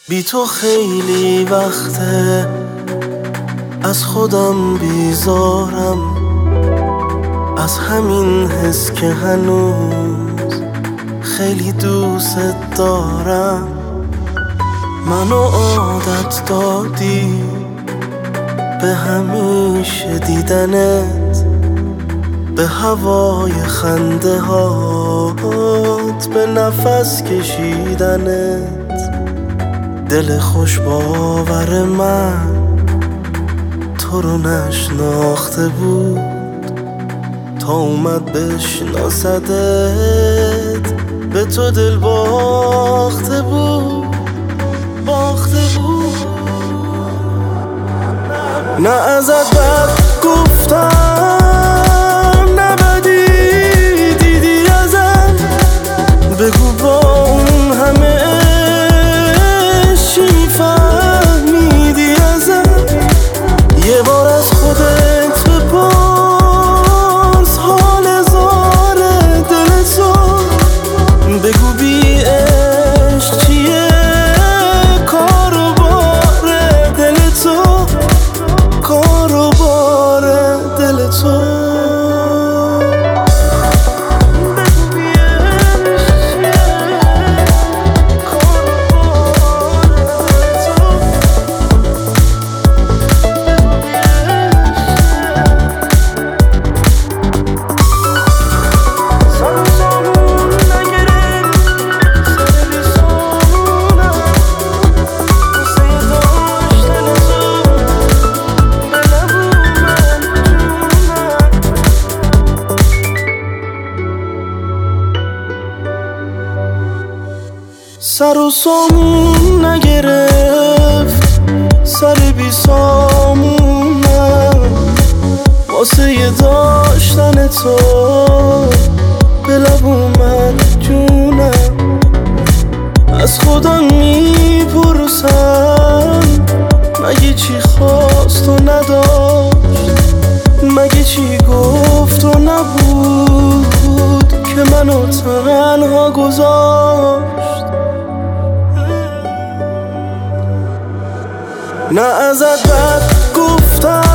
بی تو خیلی وقته از خودم بیزارم، از همین حس که هنوز خیلی دوست دارم. منو عادت دادی به همیشه دیدنت، به هوای خنده هات، به نفس کشیدنت. دل خوش باور من تو رو نشناخته بود تا اومد بشناسدت، به تو دل باخته بود. نه ازت بد گفتم، نه بدی دیدی ازم. بگو با اون همه چی میفهمیدی ازم. یه بار از خودت بپرس حال زار دل تو. بگو بی عشق چیه کار و بار دل تو، کار و بار دل تو. سر و سامون نگرفت، سر بی سامونم واسه یه داشتن تو. به لب اومد جونم، از خودم میپرسم مگه چی خواست و نداشت، مگه چی گفت و نبود که منو تنها گذاشت. نه ازت بد گفتم،